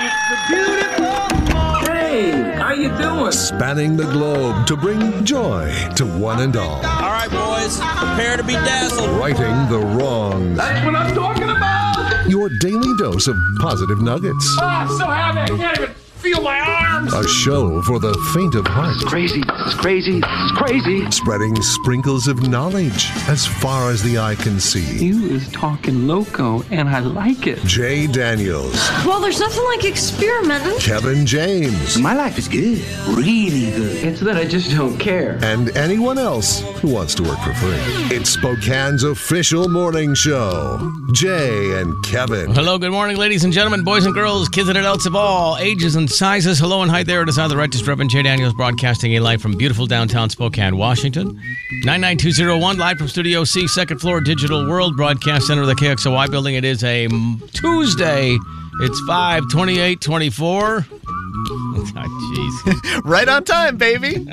Hey, how you doing? Spanning the globe to bring joy to one and all. All right, boys, prepare to be dazzled. Righting the wrongs. That's what I'm talking about. Your daily dose of positive nuggets. Oh, I'm so happy I can't even feel my arms. A show for the faint of heart. Crazy, it's crazy, it's crazy. Spreading sprinkles of knowledge as far as the eye can see. You is talking loco, and I like it. Jay Daniels. Well, there's nothing like experimenting. Kevin James. My life is good, really good. It's that I just don't care. And anyone else who wants to work for free. It's Spokane's official morning show. Jay and Kevin. Hello, good morning, ladies and gentlemen, boys and girls, kids and adults of all ages and sizes. Hello and hi there. It is I, the righteous Reverend Jay Daniels, broadcasting a live from beautiful downtown Spokane, Washington. 99201, live from Studio C, second floor, Digital World Broadcast Center of the KXOY building. It is a Tuesday. It's 5/28/24. Oh, jeez. Right on time, baby.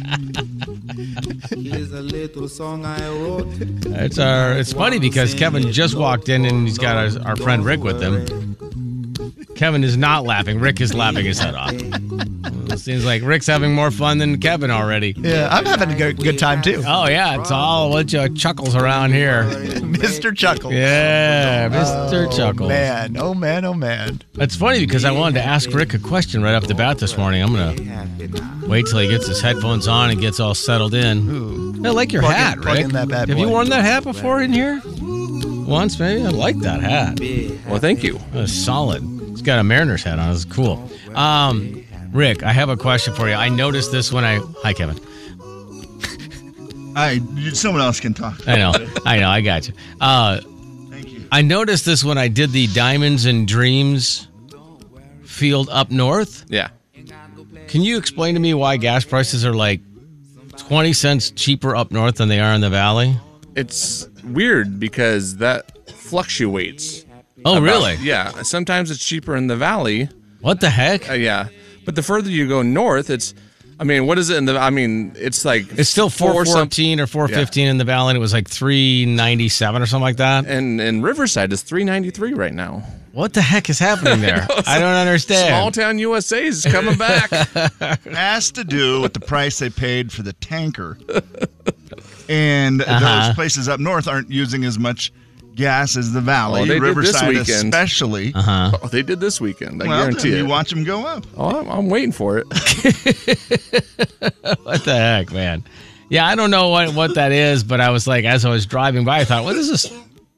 It's funny because Kevin just walked in and he's got our friend Rick with him. Kevin is not laughing. Rick is laughing his head off. It seems like Rick's having more fun than Kevin already. Yeah, I'm having a good time, too. Oh, yeah. It's all a bunch of chuckles around here. Mr. Chuckles. Yeah, Mr. Chuckles. Man, oh, man, oh, man. It's funny because I wanted to ask Rick a question right off the bat this morning. I'm going to wait till he gets his headphones on and gets all settled in. Ooh. I like your hat, plug Rick. in that bad Have you boy. worn that hat before in here? Once, maybe? I like that hat. Well, thank you. It's solid. He's got a Mariners hat on. It's cool. Rick, I have a question for you. I noticed this when Hi, Kevin. Someone else can talk. I know. I got you. Thank you. I noticed this when I did the Diamonds and Dreams field up north. Yeah. Can you explain to me why gas prices are like 20 cents cheaper up north than they are in the valley? It's weird because that fluctuates. Oh, really? Yeah. Sometimes it's cheaper in the valley. What the heck? Yeah. But the further you go north, what is it it's like... It's still 414 or 415 in the valley, and it was like 397 or something like that. And in Riverside, it's 393 right now. What the heck is happening there? I don't understand. Small town USA is coming back. Has to do with the price they paid for the tanker. And those places up north aren't using as much gas as the valley. Oh, they Riverside did this weekend. especially. Oh, they did this weekend. I guarantee it. You watch them go up. Oh, I'm waiting for it. What the heck, man? Yeah, I don't know what that is, but I was like, as I was driving by, I thought, what is this?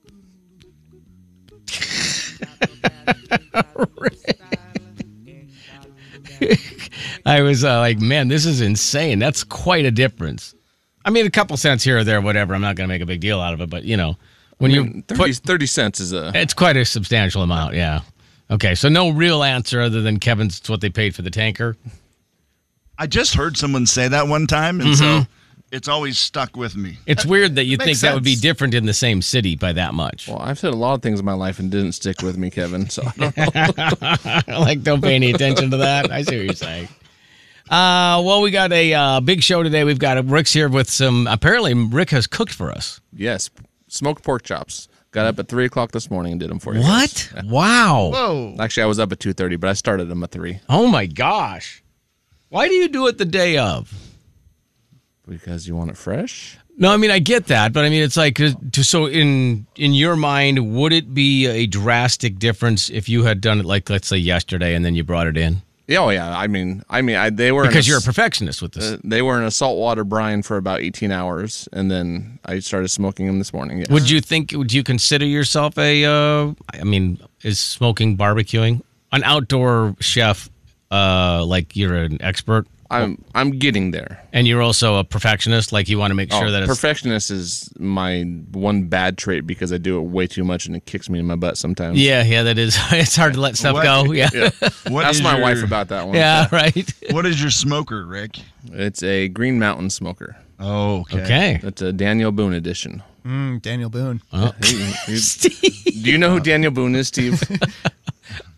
I was like, man, this is insane. That's quite a difference. I mean, a couple cents here or there, whatever. I'm not going to make a big deal out of it, but, when 30 cents is it's quite a substantial amount, yeah. Okay, so no real answer other than Kevin's, it's what they paid for the tanker. I just heard someone say that one time, and so it's always stuck with me. It's weird that you think Makes that would be sense. different in the same city by that much. Well, I've said a lot of things in my life and didn't stick with me, Kevin. So I don't know. Like, don't pay any attention to that. I see what you're saying. Well, we got a big show today. We've got Rick's here with apparently Rick has cooked for us. Yes, smoked pork chops. Got up at 3 o'clock this morning and did them for you. What? Guys. Wow. Whoa. Actually, I was up at 2:30, but I started them at 3. Oh, my gosh. Why do you do it the day of? Because you want it fresh? No, I mean, I get that, but I mean, it's like, so in your mind, would it be a drastic difference if you had done it, like, let's say yesterday, and then you brought it in? Yeah, oh yeah. They were because you're a perfectionist with this. They were in a saltwater brine for about 18 hours, and then I started smoking them this morning. Yes. Would you consider yourself is smoking, barbecuing, an outdoor chef? Like you're an expert? I'm getting there. And you're also a perfectionist, like you want to make sure that it's... Perfectionist is my one bad trait because I do it way too much and it kicks me in my butt sometimes. Yeah, that is. It's hard to let stuff go. Yeah. Ask my wife about that one. Yeah, right. What is your smoker, Rick? It's a Green Mountain smoker. Oh, okay. It's a Daniel Boone edition. Daniel Boone. Oh. Do you know who Daniel Boone is, Steve?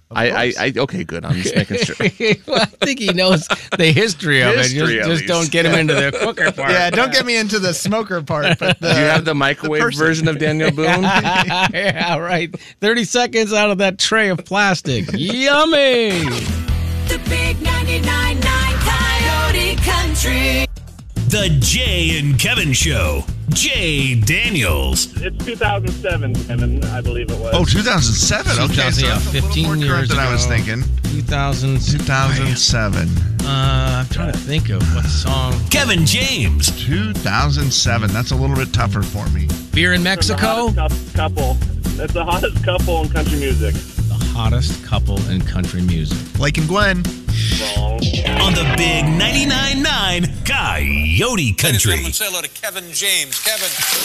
Okay, good. I'm just making sure. Well, I think he knows the history of History, it. at Just least. don't get him into the cooker part. Yeah, don't get me into the smoker part. But Do you have the microwave version of Daniel Boone? Yeah, right. 30 seconds out of that tray of plastic. Yummy. The big 99.9 Coyote Country. The Jay and Kevin Show. Jay Daniels. It's 2007, Kevin, I believe it was. Oh, 2007. Okay, so Yeah, that's a little 15 more years correct than I was ago. thinking. 2007. 2007. I'm trying to think of what song. Kevin James. 2007. That's a little bit tougher for me. Beer in Mexico. The hottest couple. That's the hottest couple in country music. The hottest couple in country music. Blake and Gwen. Wrong. On the big 99.9 Coyote Country. Say hello to Kevin James. Kevin.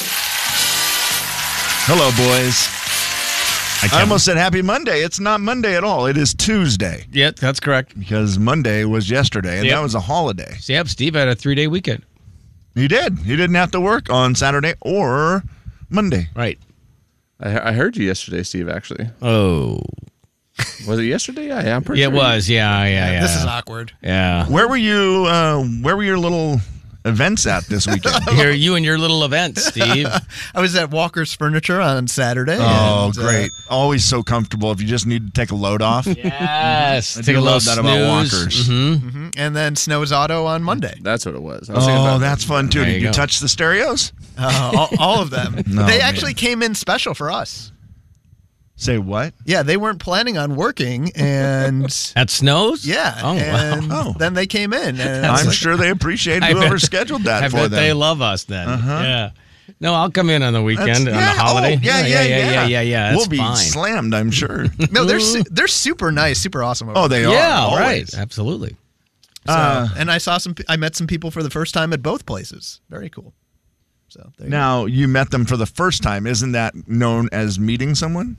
Hello, boys. I almost said happy Monday. It's not Monday at all. It is Tuesday. Yep, that's correct. Because Monday was yesterday, and Yep. that was a holiday. Yep, Steve had a 3-day weekend. He did. He didn't have to work on Saturday or Monday. Right. I heard you yesterday, Steve, actually. Oh. Was it yesterday? Yeah, I'm pretty Yeah, sure. it was. Yeah. This is awkward. Yeah. Where were you? Where were your little events at this weekend? You and your little event, Steve. I was at Walker's Furniture on Saturday. Oh, and, great. Always so comfortable if you just need to take a load off. Yes. I Take do a little love that about snooze. Walkers. Mm-hmm. and then Snow's Auto on Monday. That's what it was. I was thinking Oh, about that's fun, too. There Did you you go. touch the stereos? All of them. No, They man. actually came in special for us. Say what? Yeah, they weren't planning on working, and At Snow's? yeah, Oh, and wow. then they came in. And I'm sure they appreciate I whoever bet- scheduled that I for bet them. they love us then. Yeah. No, I'll come in on the weekend, That's- on the holiday. Oh, yeah. That's We'll be fine. slammed, I'm sure. no, they're super nice, super awesome. Over Oh, there. they are. Yeah, always. right. Absolutely. So, and I met some people for the first time at both places. Very cool. So there you go. Now, you met them for the first time. Isn't that known as meeting someone?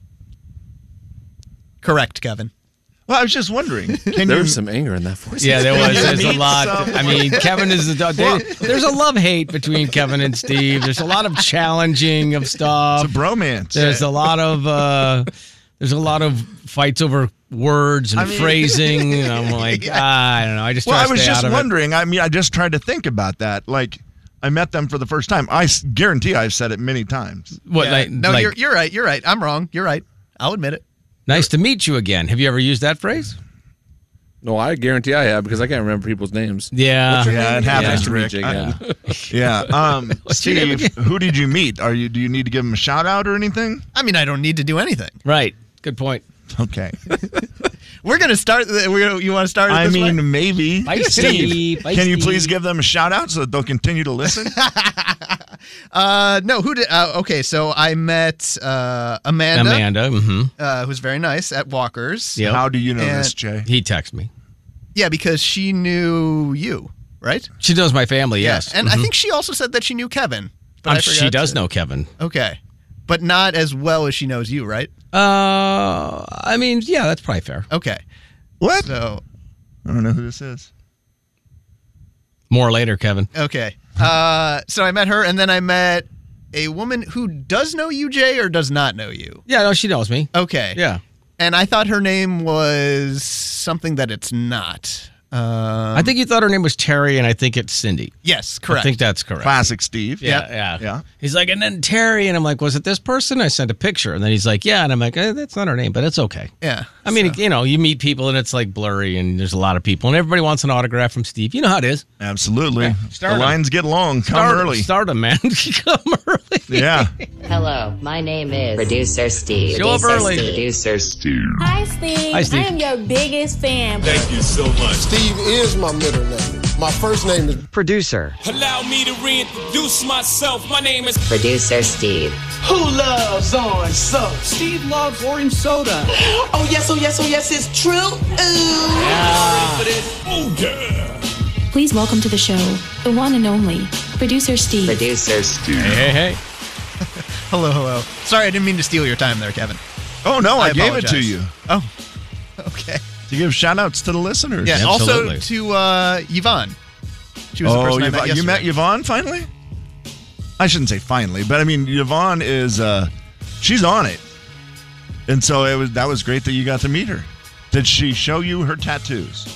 Correct, Kevin. Well, I was just wondering. Can there you? was some anger in that voice. Yeah, there was. There's a meet lot. someone? I mean, Kevin is there's a love-hate between Kevin and Steve. There's a lot of challenging of stuff. It's a bromance. There's a lot of fights over words and phrasing. And I'm like, I don't know. I just try Well, I to was stay just out of wondering. I mean, I just tried to think about that. Like, I met them for the first time. I guarantee I've said it many times. it. What? Yeah. Like, No, like, you're right. You're right. I'm wrong. You're right. I'll admit it. nice to meet you again. Have you ever used that phrase? No, I guarantee I have because I can't remember people's names. Yeah. Yeah, it happens, Nice to meet Rick. you, Yeah. What's your name Steve, who did you meet? Do you need to give them a shout out or anything? I mean, I don't need to do anything. Right. Good point. Okay. We're gonna start. You want to start? It I this way? mean, maybe. Bye, Steve, Steve. Bye, can you Steve. please give them a shout out so that they'll continue to listen? No. Who did? Okay, so I met Amanda. Mm-hmm. Who's very nice at Walker's. Yep. How do you know And- this, Jay? He texted me. Yeah, because she knew you, right? She knows my family, yes. And I Mhm. think she also said that she knew Kevin. But I she forgot does to- know Kevin. Okay, but not as well as she knows you, right? I mean, yeah, that's probably fair. Okay. What? So I don't know who this is. More later, Kevin. okay. So I met her, and then I met a woman who does know you, Jay, or does not know you. Yeah, no, she knows me. Okay. Yeah. And I thought her name was something that it's not. I think you thought her name was Terry, and I think it's Cindy. Yes, correct. I think that's correct. Classic Steve. Yeah. He's like, and then Terry, and I'm like, was it this person? I sent a picture, and then he's like, yeah, and I'm like, that's not her name, but it's okay. Yeah. I mean, you know, you meet people, and it's like blurry, and there's a lot of people, and everybody wants an autograph from Steve. You know how it is. Absolutely. Start The 'em. lines get long. Come early. Start them, man. Come early. Yeah. Hello, my name is Producer Steve. Show up early. Producer Steve. Hi, Steve. Hi, Steve. I am your biggest fan. Thank you so much. Steve is my middle name. My first name is Producer. Allow me to reintroduce myself. My name is Producer Steve. Who loves orange soda? Steve loves orange soda. Oh, yes, it's true. Oh, yeah. Please welcome to the show, the one and only, Producer Steve. Producer Steve. Hey. Hello. Sorry, I didn't mean to steal your time there, Kevin. Oh, no, I gave apologize. it to you. Oh, okay. To give shout outs to the listeners. Yeah, Absolutely. also to Yvonne. She was the person I met you met yesterday. Yvonne finally? I shouldn't say finally, but I mean, Yvonne is, she's on it. And so that was great that you got to meet her. Did she show you her tattoos?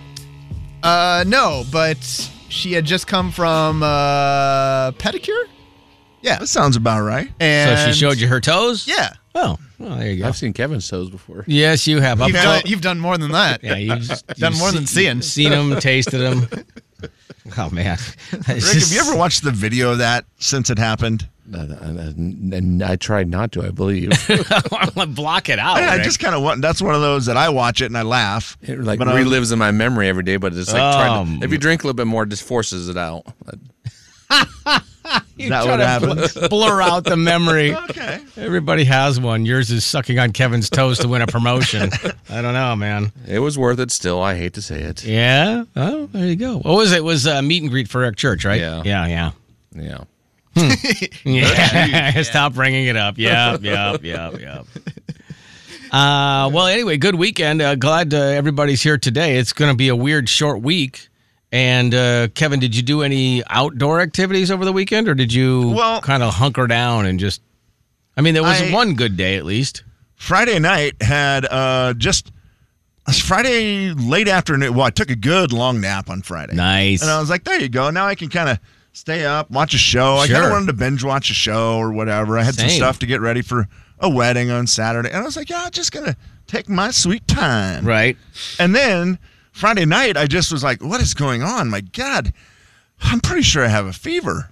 No, but she had just come from pedicure. Yeah, that sounds about right. And so she showed you her toes? Yeah. Oh, well, there you go. I've seen Kevin's toes before. Yes, you have. You've done more than that. Yeah, you've done more than seeing. Seen them, tasted them. Oh, man. Rick, have you ever watched the video of that since it happened? I tried not to, I believe. Block it out. I just kind of want. That's one of those that I watch it and I laugh. It relives in my memory every day, but it's like if you drink a little bit more, it just forces it out. That would happen. Blur out the memory. Okay. Everybody has one. Yours is sucking on Kevin's toes to win a promotion. I don't know, man. It was worth it still. I hate to say it. Yeah? Oh, there you go. What was it? It was a meet and greet for Eric Church, right? Yeah. Yeah. Yeah. Stop bringing it up. Yeah. Well, anyway, good weekend. Glad everybody's here today. It's going to be a weird short week. And Kevin, did you do any outdoor activities over the weekend, or did you kind of hunker down and just? I mean, there was one good day at least. Friday night had Friday late afternoon. Well, I took a good long nap on Friday. Nice. And I was like, there you go. Now I can kind of stay up, watch a show. Sure. I kind of wanted to binge watch a show or whatever. I had some stuff to get ready for a wedding on Saturday, and I was like, yeah, I'm just gonna take my sweet time. Right. And then Friday night, I just was like, what is going on? My God, I'm pretty sure I have a fever.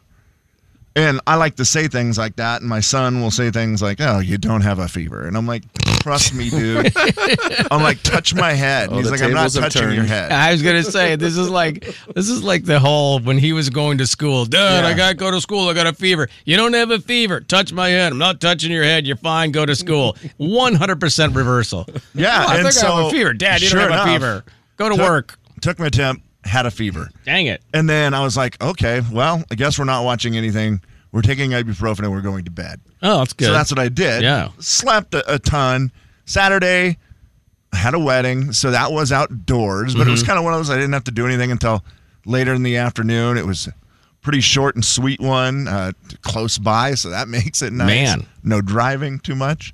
And I like to say things like that, and my son will say things like, oh, you don't have a fever. And I'm like, trust me, dude. I'm like, touch my head. And he's like, I'm not touching your head. I was going to say, this is like the whole, when he was going to school, Dad, I got to go to school. I got a fever. You don't have a fever. Touch my head. I'm not touching your head. You're fine. Go to school. 100% reversal. Yeah. Oh, I think I have a fever. Dad, you don't have a fever. Go to work. Took my temp, had a fever. Dang it. And then I was like, okay, well, I guess we're not watching anything. We're taking ibuprofen and we're going to bed. Oh, that's good. So that's what I did. Yeah. Slept a ton. Saturday, I had a wedding, so that was outdoors. But it was kind of one of those I didn't have to do anything until later in the afternoon. It was a pretty short and sweet one, close by, so that makes it nice. Man. No driving too much.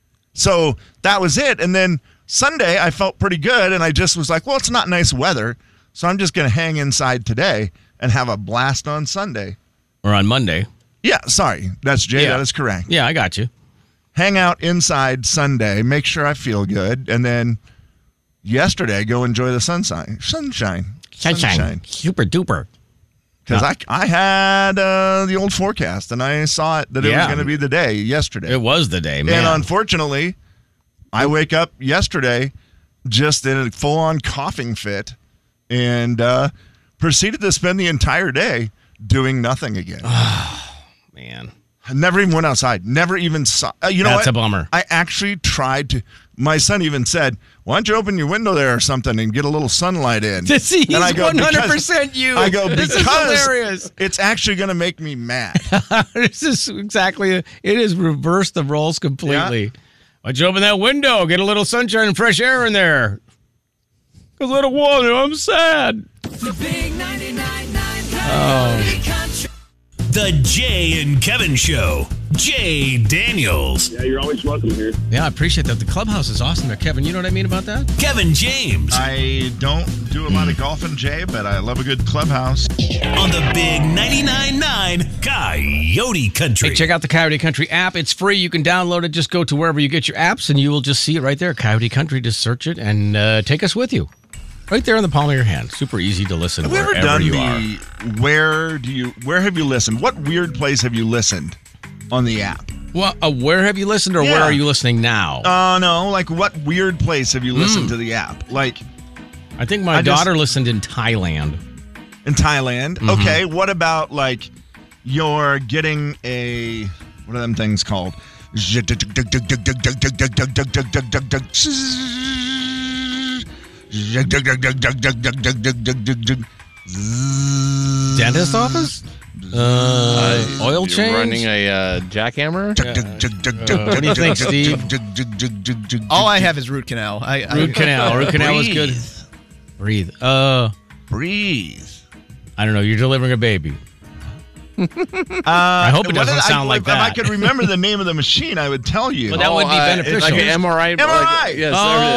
So that was it. And then Sunday, I felt pretty good, and I just was like, well, it's not nice weather, so I'm just going to hang inside today and have a blast on Sunday. Or on Monday. Yeah, sorry. That's Jay. That is correct. Yeah, I got you. Hang out inside Sunday, make sure I feel good, and then yesterday, go enjoy the sunshine. Sunshine. Super duper. Because I had the old forecast, and I saw it that it was going to be the day yesterday. It was the day, man. And unfortunately, I wake up yesterday just in a full-on coughing fit and proceeded to spend the entire day doing nothing again. Oh, man. I never even went outside. Never even saw. You know That's what? a bummer. I actually tried to. My son even said, why don't you open your window there or something and get a little sunlight in? See, he's and I go, 100% you. I go, this because is hilarious. It's actually going to make me mad. This is exactly, it is reversed the roles completely. Yeah. Why don't you open that window, get a little sunshine and fresh air in there? Because I don't want to, I'm sad. The big 99.9 Oh. The Jay and Kevin Show. Jay Daniels. Yeah, you're always welcome here. Yeah, I appreciate that. The clubhouse is awesome there, Kevin. You know what I mean about that? Kevin James. I don't do a lot of golfing, Jay, but I love a good clubhouse. On the big 99.9 Coyote Country. Hey, check out the Coyote Country app. It's free. You can download it. Just go to wherever you get your apps, and you will just see it right there. Coyote Country. Just search it and take us with you. Right there in the palm of your hand. Super easy to listen have you wherever ever done you are. Where have you listened? What weird place have you listened on the app? Well, where have you listened, or where are you listening now? No, like what weird place have you listened to the app? Like, I think my daughter listened in Thailand. In Thailand? Mm-hmm. Okay, what about like you're getting a, what are them things called? Dentist office? Oil change? Running a jackhammer? What do you think, Steve? All I have is root canal. Root canal. Root canal is good. Breathe. Breathe. I don't know. You're delivering a baby. I hope it doesn't sound like that. If I could remember the name of the machine, I would tell you. Well, that would be beneficial. Like an MRI. MRI. Yes,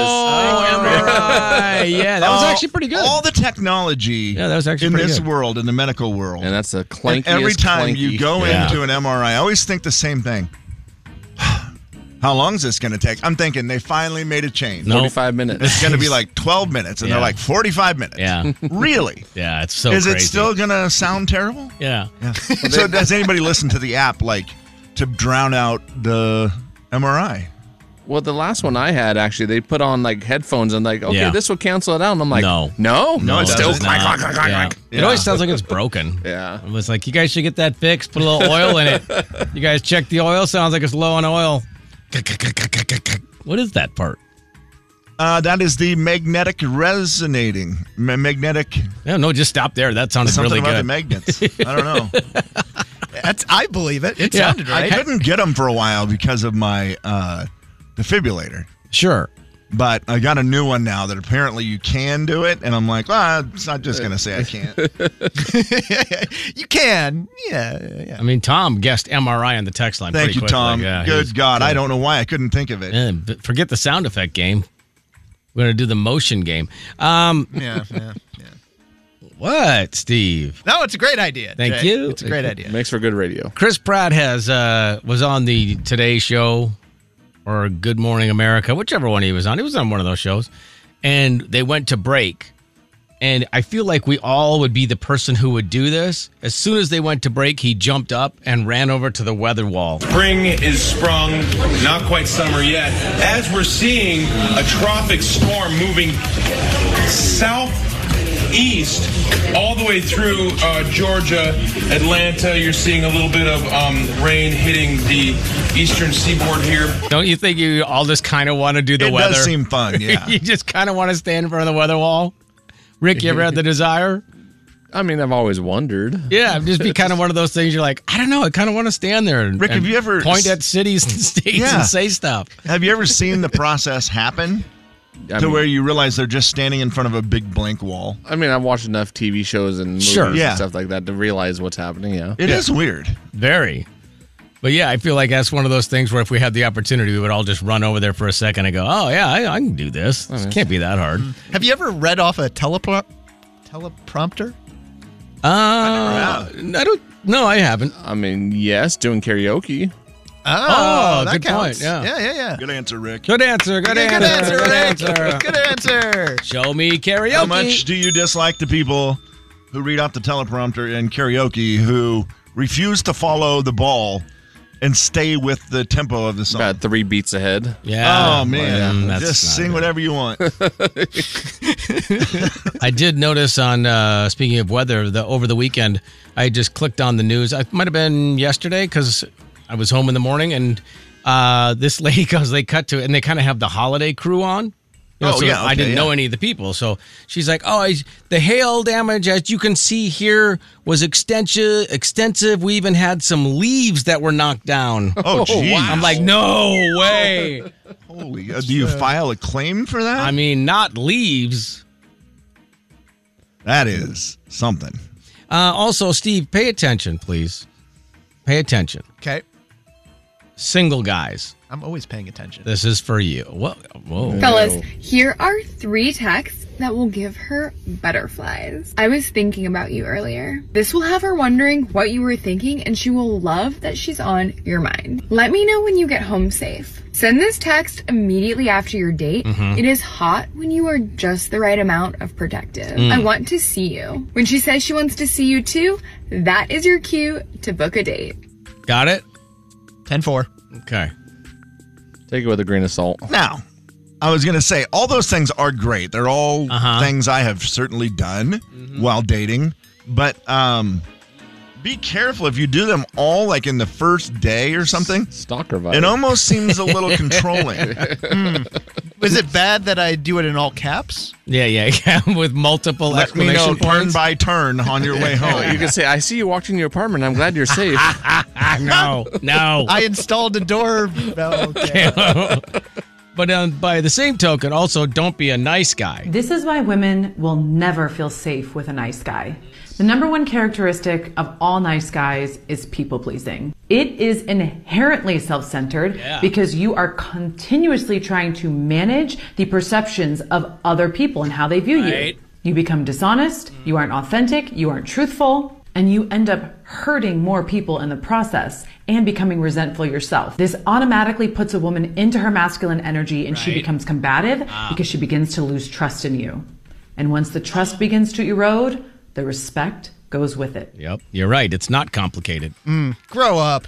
MRI. Yeah, that was actually pretty good. All the technology that was actually in pretty this good. world, in the medical world. And that's a clanky. And every time you go into an MRI, I always think the same thing. How long is this going to take? I'm thinking they finally made a change. 45 minutes. It's going to be like 12 minutes, and they're like 45 minutes. Yeah. Really? Yeah, it's so Is crazy. it still going to sound terrible? Yeah. So does anybody listen to the app like to drown out the MRI? Well, the last one I had, actually, they put on like headphones and like, okay, this will cancel it out. And I'm like, no, it still doesn't. clack. Yeah. It always sounds like it's broken. Yeah. It was like, you guys should get that fixed. Put a little oil in it. You guys check the oil. Sounds like it's low on oil. What is that part? That is the magnetic resonating. Magnetic. Yeah, no, just stop there. That sounded Something really about good. the magnets. I don't know. I believe it. It sounded right. I couldn't get them for a while because of my defibrillator. Sure. But I got a new one now that apparently you can do it, and I'm like, it's not just going to say I can't. You can. Yeah. I mean, Tom guessed MRI on the text line. Thank pretty you, quickly. Tom. Yeah, Good God. I don't know why I couldn't think of it. Yeah, but forget the sound effect game. We're going to do the motion game. Yeah. What, Steve? No, it's a great idea. Thank Jay. you. It's a great idea. Makes for good radio. Chris Pratt was on the Today Show or Good Morning America, whichever one he was on. He was on one of those shows. And they went to break. And I feel like we all would be the person who would do this. As soon as they went to break, he jumped up and ran over to the weather wall. Spring is sprung, not quite summer yet. As we're seeing a tropic storm moving southeast all the way through Georgia, Atlanta. You're seeing a little bit of rain hitting the eastern seaboard here. Don't you think you all just kind of want to do the weather? It does seem fun, yeah. You just kind of want to stand in front of the weather wall? Rick, you ever had the desire? I mean, I've always wondered. Yeah, just be kind of one of those things. You're like, I don't know. I kind of want to stand there and, Rick, have you ever point at cities and states and say stuff. Have you ever seen the process happen where you realize they're just standing in front of a big blank wall? I mean, I've watched enough TV shows and movies and stuff like that to realize what's happening. Yeah, it is weird. Very. But yeah, I feel like that's one of those things where if we had the opportunity, we would all just run over there for a second and go, oh, yeah, I can do this. It can't be that hard. Have you ever read off a teleprompter? I don't. No, I haven't. I mean, yes, doing karaoke. Oh, that good counts. point. Yeah. Good answer, Rick. Good answer. Good answer. Good answer. Show me karaoke. How much do you dislike the people who read off the teleprompter in karaoke who refuse to follow the ball and stay with the tempo of the song? About 3 beats ahead. Yeah. Oh, man. That's just sing whatever you want. I did notice on, speaking of weather, over the weekend, I just clicked on the news. It might have been yesterday because I was home in the morning, and this lady goes, they cut to it, and they kind of have the holiday crew on. I didn't know any of the people. So she's like, the hail damage, as you can see here, was extensive. We even had some leaves that were knocked down. Oh, geez. Wow. I'm like, no way. Holy, do you file a claim for that? I mean, not leaves. That is something. Also, Steve, pay attention, please. Pay attention. Okay. Single guys. I'm always paying attention. This is for you. Whoa. Fellas, here are 3 texts that will give her butterflies. I was thinking about you earlier. This will have her wondering what you were thinking, and she will love that she's on your mind. Let me know when you get home safe. Send this text immediately after your date. Mhm. It is hot when you are just the right amount of protective. I want to see you. When she says she wants to see you too, that is your cue to book a date. Got it? 10-4. Okay. Take it with a grain of salt. Now, I was going to say, all those things are great. They're all things I have certainly done while dating. But be careful if you do them all like in the first day or something. Stalker vibe. It almost seems a little controlling. Was it bad that I do it in all caps? Yeah. With multiple Let me know exclamation turn points. by turn on your way home. You can say, I see you walked in your apartment. I'm glad you're safe. No. I installed a doorbell. Okay. But by the same token, also don't be a nice guy. This is why women will never feel safe with a nice guy. The number one characteristic of all nice guys is people pleasing. It is inherently self-centered because you are continuously trying to manage the perceptions of other people and how they view you. You become dishonest, you aren't authentic, you aren't truthful, and you end up hurting more people in the process and becoming resentful yourself. This automatically puts a woman into her masculine energy and she becomes combative because she begins to lose trust in you. And once the trust begins to erode, the respect goes with it. Yep, you're right. It's not complicated. Grow up.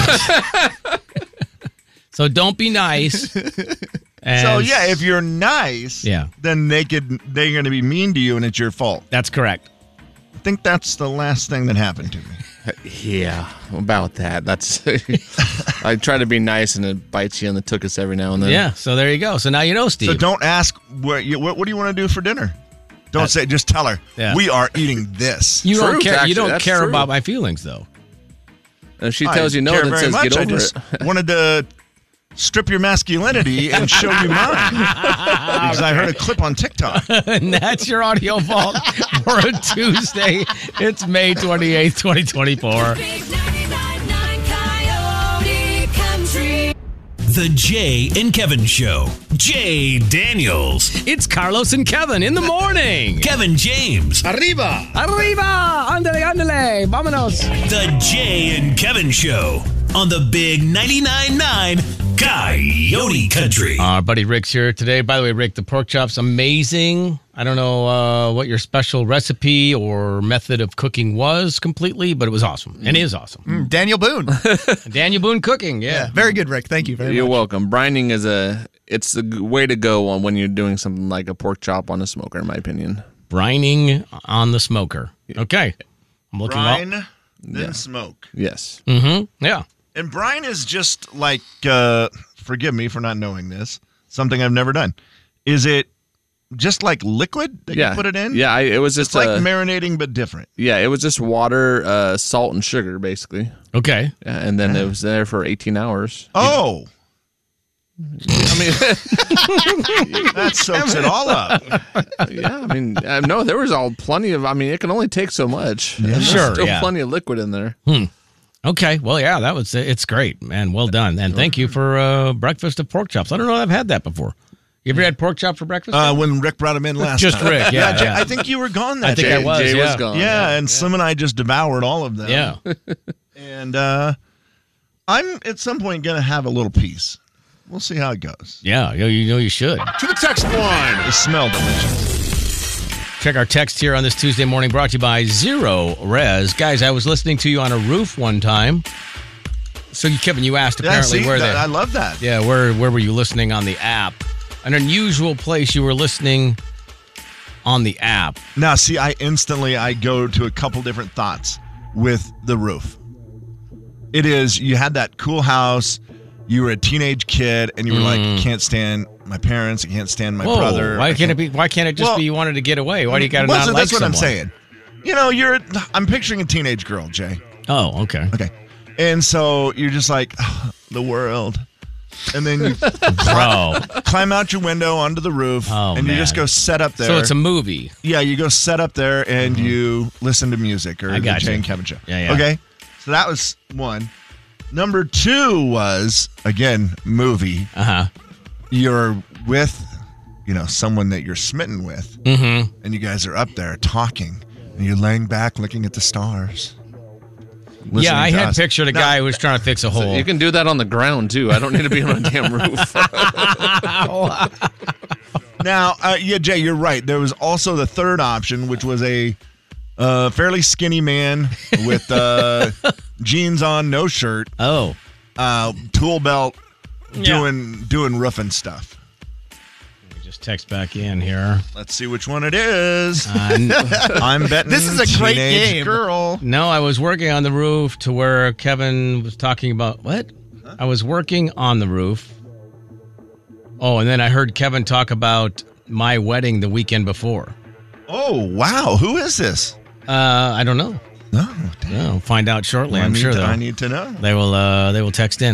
So don't be nice. So yeah, if you're nice, then they're going to be mean to you, and it's your fault. That's correct. I think that's the last thing that happened to me. Yeah, about that. That's I try to be nice, and it bites you in the tuchus every now and then. Yeah, so there you go. So now you know, Steve. So don't ask what do you want to do for dinner. Don't say. Just tell her we are eating this. You don't care. You don't care about my feelings, though. If she tells you no, then says get over it. Wanted to strip your masculinity and show you mine because I heard a clip on TikTok. And that's your audio vault for a Tuesday. It's May 28th, 2024. The Jay and Kevin Show. Jay Daniels. It's Carlos and Kevin in the morning. Kevin James. Arriba. Arriba. Ándale, ándale. Vámonos. The Jay and Kevin Show on the Big 99.9 Coyote Country. Our buddy Rick's here today. By the way, Rick, the pork chop's amazing. I don't know what your special recipe or method of cooking was completely, but it was awesome. And is awesome. Daniel Boone. Daniel Boone cooking, yeah. Very good, Rick. Thank you very much. You're welcome. Brining it's the way to go on when you're doing something like a pork chop on a smoker, in my opinion. Brining on the smoker. Okay. I'm looking Brine, then smoke. Yes. Mm-hmm. Yeah. And brine is just like, forgive me for not knowing this, something I've never done. Is it just like liquid that you put it in? Yeah, it was just it's like marinating, but different. Yeah, it was just water, salt, and sugar, basically. Okay. Yeah, and then it was there for 18 hours. Oh. I mean, that soaks it all up. Yeah, I mean, no, there was plenty of, it can only take so much. Yeah. There's Sure, still plenty of liquid in there. Okay, well, yeah, it's great, man. Well done. And thank you for breakfast of pork chops. I don't know if I've had that before. You ever had pork chop for breakfast? When Rick brought them in last Just time. Rick, yeah. Jay, I think you were gone that day. day. I think I was, Jay was gone. Yeah, and Slim and I just devoured all of them. Yeah. And I'm at some point going to have a little piece. We'll see how it goes. Yeah, you should. To the text line. They smell delicious. Check our text here on this Tuesday morning, brought to you by Zero Res. Guys, I was listening to you on a roof one time. So, Kevin, you asked apparently where I love that. Yeah, where were you listening on the app? An unusual place you were listening on the app. Now, see, I go to a couple different thoughts with the roof. It is, you had that cool house, you were a teenage kid, and you were like, I can't stand my parents, I can't stand my brother. Why can't it just be you wanted to get away? Why do you got to not like that's what someone? I'm saying. I'm picturing a teenage girl, Jay. Oh, okay. Okay. And so you're just like, the world. And then you climb out your window onto the roof, and you just go set up there. So it's a movie. Yeah, you go set up there, and you listen to music or the Jay and Kevin Show. Yeah. Okay? So that was one. Number two was, again, movie. Uh-huh. You're with, someone that you're smitten with, and you guys are up there talking, and you're laying back looking at the stars. Yeah, I had pictured a guy who was trying to fix a hole. So you can do that on the ground, too. I don't need to be on a damn roof. Now, Jay, you're right. There was also the third option, which was a fairly skinny man with jeans on, no shirt. Oh. Tool belt, doing roofing stuff. Just text back in here. Let's see which one it is. I'm betting this is a great game. Girl. No, I was working on the roof to where Kevin was talking about what? Huh? I was working on the roof. Oh, and then I heard Kevin talk about my wedding the weekend before. Oh, wow. Who is this? I don't know. Oh, damn. No, find out shortly. I'm sure. I need to know. They will text in.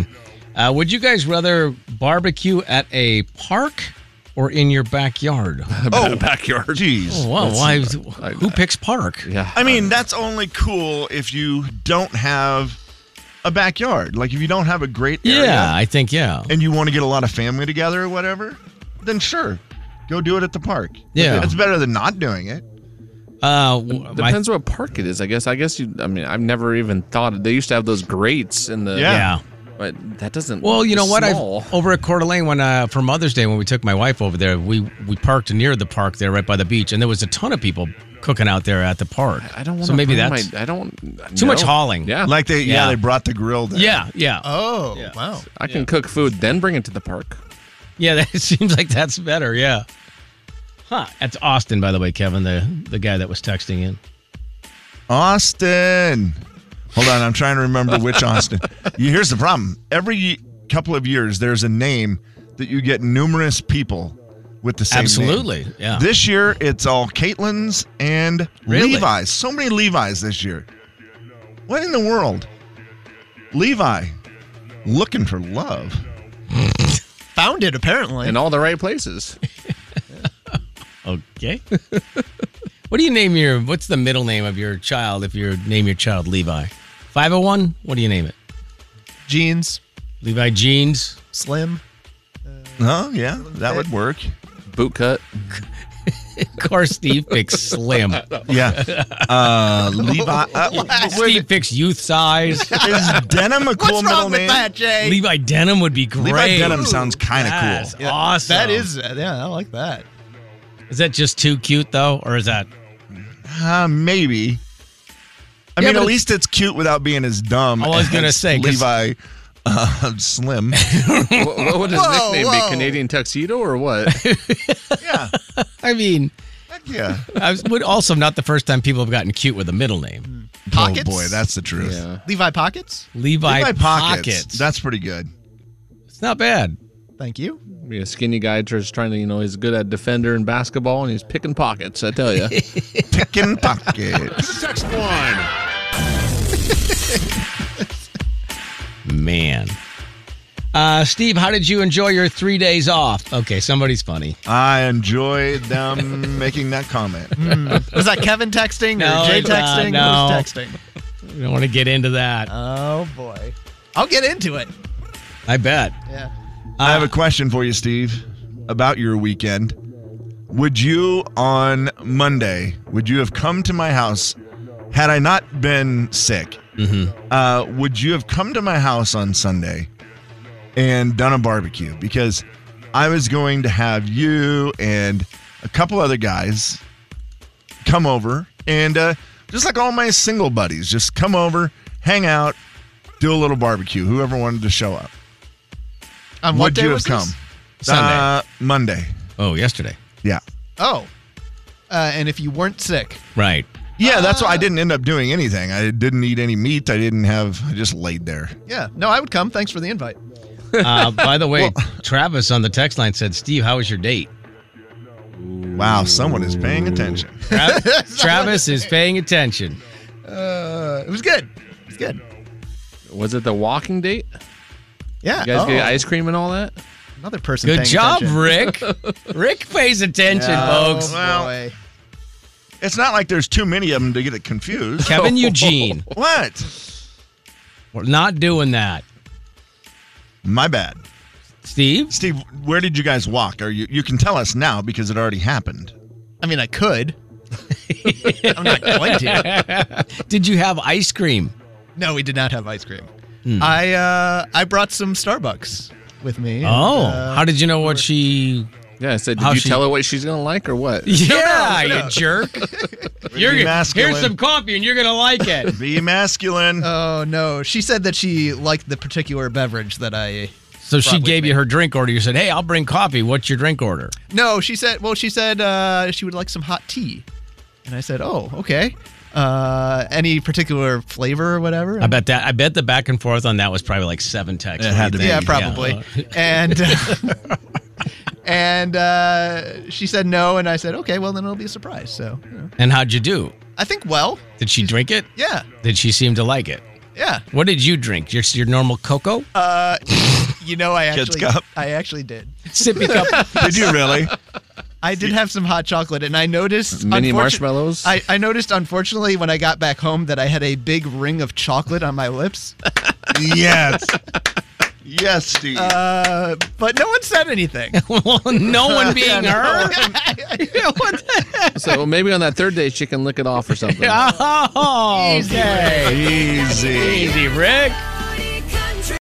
Would you guys rather barbecue at a park or in your backyard? Backyard. Jeez. Oh, wow. Why? Who picks park? Yeah. I mean, that's only cool if you don't have a backyard. Like, if you don't have a great area. Yeah, I think, yeah. And you want to get a lot of family together or whatever, then sure. Go do it at the park. Yeah. It's better than not doing it. Depends what park it is, I guess. I've never even thought. They used to have those grates in the. Yeah. But that doesn't. Well, you know what? Small. Over at Coeur d'Alene, when for Mother's Day, when we took my wife over there, we parked near the park there, right by the beach, and there was a ton of people cooking out there at the park. I don't want. So maybe that's. I don't. Too much hauling. Yeah. Like they brought the grill there. Yeah. Oh, Yeah. wow. I can cook food, then bring it to the park. Yeah, that seems like that's better. Yeah. Huh. That's Austin, by the way, Kevin, the guy that was texting in. Austin. Hold on, I'm trying to remember which Austin. Here's the problem. Every couple of years, there's a name that you get numerous people with the same name. Absolutely, yeah. This year, it's all Caitlin's and Really? Levi's. So many Levi's this year. What in the world? Levi, looking for love. Found it, apparently. In all the right places. Okay. What do you name what's the middle name of your child if you name your child Levi? 501? What do you name it? Jeans. Levi Jeans? Slim. Oh, yeah, that would work. Boot cut. Of course, Steve picks Slim. Yeah. Levi. Steve picks youth size. Is Denim a cool What's middle wrong with name? that, Jay? Levi Denim would be great. Levi Denim sounds kind of That's cool. awesome. That is, I like that. Is that just too cute, though? Or is that... Maybe. I Yeah, mean, but at least it's cute without being as dumb. I was gonna as say, 'cause- Levi Slim. What would his nickname whoa. be? Canadian Tuxedo or what? Yeah. I mean... Heck yeah. Would also not the first time people have gotten cute with a middle name. Pockets? Oh boy, that's the truth. Yeah. Levi Pockets? Levi Pockets. That's pretty good. It's not bad. Thank you. Be a skinny guy just trying to, he's good at defender in basketball and he's picking pockets, I tell you. Picking pockets. Text line. Man. Steve, how did you enjoy your 3 days off? Okay, somebody's funny. I enjoyed them making that comment. Was that Kevin texting No, or Jay it's not. texting? No. Who's texting? We don't want to get into that. Oh, boy. I'll get into it. I bet. Yeah. I have a question for you, Steve, about your weekend. Would you, on Monday, have come to my house had I not been sick? Mm-hmm. Would you have come to my house on Sunday and done a barbecue? Because I was going to have you and a couple other guys come over and just like all my single buddies, just come over, hang out, do a little barbecue, whoever wanted to show up. On what Would day you was have this? come? Sunday. Monday. Oh, yesterday. Yeah. Oh. And if you weren't sick. Right. Yeah, that's why I didn't end up doing anything. I didn't eat any meat. I just laid there. Yeah. No, I would come. Thanks for the invite. By the way, Travis on the text line said, Steve, how was your date? Wow, someone is paying attention. Travis is paying attention. It was good. It was good. Was it the walking date? Yeah. You guys get ice cream and all that? Another person Good paying job, attention. Rick. Rick pays attention, folks. Well, Boy. it's not like there's too many of them to get it confused. Kevin Eugene. What? We're not doing that. My bad. Steve? Steve, where did you guys walk? Or you can tell us now because it already happened. I mean, I could. I'm not going to. Did you have ice cream? No, we did not have ice cream. I brought some Starbucks with me. Oh, how did you know what she... Yeah, I said, did you tell her what she's going to like or what? Yeah, you jerk. Here's masculine. some coffee and you're going to like it. Be masculine. Oh, no. She said that she liked the particular beverage that I... So she brought with gave me. you her drink order. You said, hey, I'll bring coffee. What's your drink order? No, she said she would like some hot tea. And I said, oh, okay. Any particular flavor or whatever? I bet the back and forth on that was probably like 7 texts. It had to be. Yeah, probably. Yeah. And she said no, and I said, okay, well, then it'll be a surprise. So, And how'd you do? I think well. Did she drink it? Yeah. Did she seem to like it? Yeah. What did you drink? Your normal cocoa? You know, I Kids cup? actually did. Sippy cup. Did you really? I did have some hot chocolate, and I noticed Mini marshmallows? I noticed, unfortunately, when I got back home that I had a big ring of chocolate on my lips. Yes. Yes, Steve. But no one said anything. Well, no one being her. What the heck? So maybe on that third day, she can lick it off or something. Oh, okay. Easy. Easy, Rick.